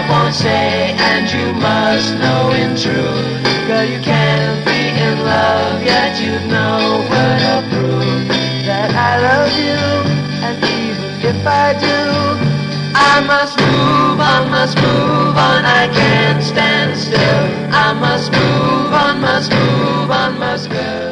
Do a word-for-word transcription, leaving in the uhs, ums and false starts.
mouth won't say, and you must know in truth. Girl, you can't be in love, yet you know what to prove. That I love you, and even if I do, I must move on, must move on, I can't stand still. I must move on, must move on, must go.